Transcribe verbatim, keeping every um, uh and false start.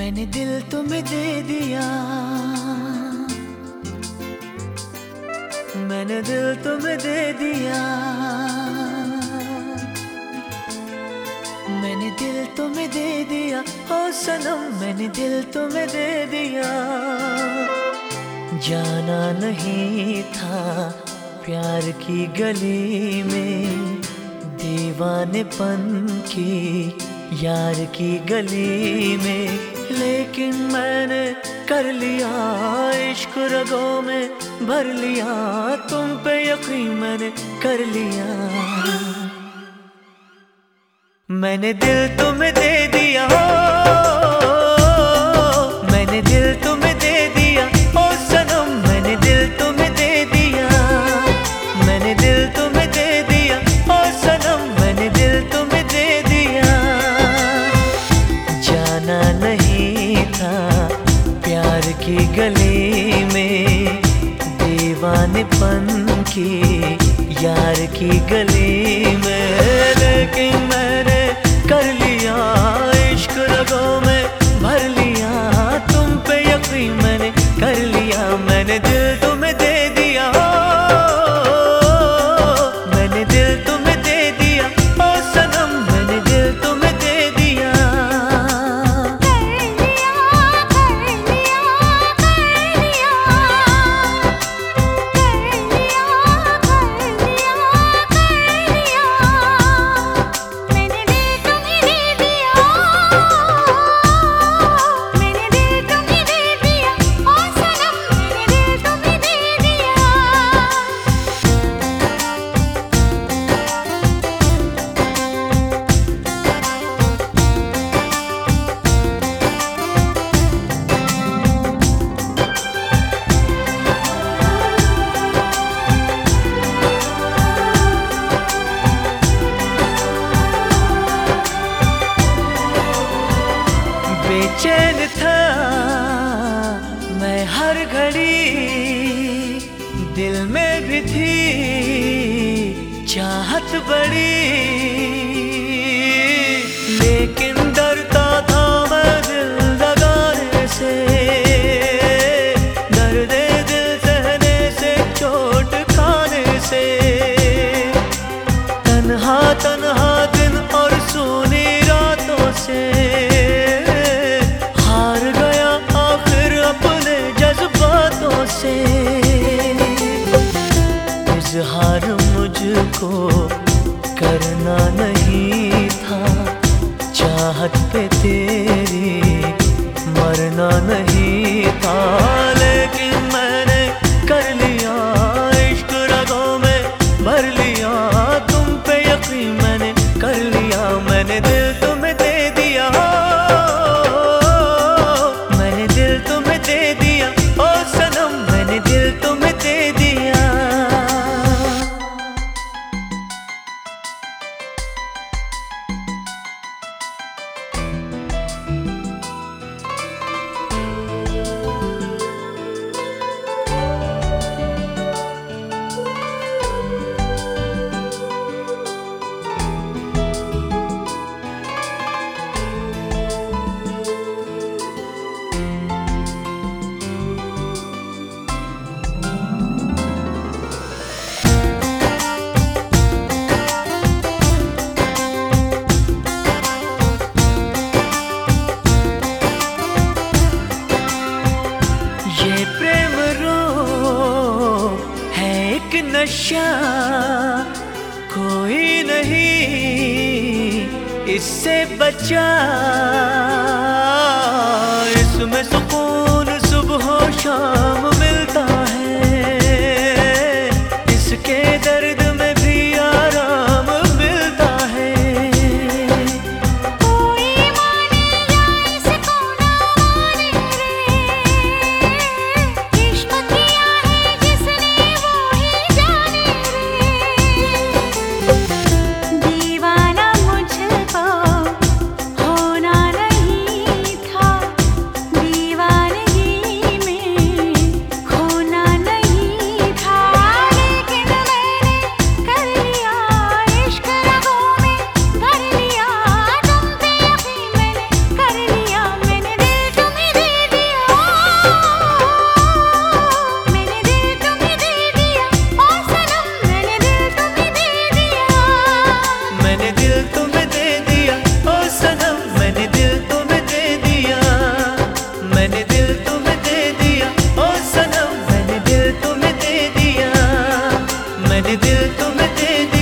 मैंने दिल तुम्हें दे दिया, मैंने दिल तुम्हें दे दिया, मैंने दिल तुम्हें दे दिया, ओ सनम मैंने दिल तुम्हें दे दिया। जाना नहीं था प्यार की गली में, दीवानेपन की यार की गली में, लेकिन मैंने कर लिया इश्क रगों में भर लिया, तुम पे यकीन मैंने कर लिया। मैंने दिल तुम्हें दे दिया, मैंने दिल तुम्हें दे दिया, ओ सनम मैंने दिल तुम्हें दे दिया, मैंने दिल तुम्हें दे दिया, ओ सनम मैंने दिल तुम्हें दे दिया। जाना नहीं था प्यार की गली में, दीवानेपन की यार की गली में, लेकिन मैंने कर लिया इश्क रगों में भर लिया, तुम पे यकीन मैंने कर लिया। मैंने दिल तुम्हें दे दिया, मैंने दिल तुम्हें दे दिया, ओ सनम मैंने दिल तुम्हें दे दिया। बेचैन था मैं हर घड़ी, दिल में भी थी चाहत बड़ी, लेकिन डरता था मैं दिल लगाने से, दर्द दिल सहने से चोट खाने से। तन्हा तन्हा दिन और सूनी रातों से से इजहार मुझको करना नहीं था, चाहत पे तेरी मरना नहीं था, लेकिन मैंने कर लिया इश्क रगों में भर लिया, तुम पे यकीन मैंने कर लिया। मैंने दिल तुम्हें दे दिया, मैंने दिल तुम्हें दे दिया, ओ सनम मैंने दिल तुम्हें दे दिया। नशा कोई नहीं इससे बचा, इसमें सुकून सुबह शाम मिलता है, इसके दर्द में भी आराम मिलता है। कोई माने या इसको ना माने रे, इश्क किया है जिसने वो ही जाने रे। दीवाना मुझको होना नहीं था, दीवानगी में तुम्हें दे दे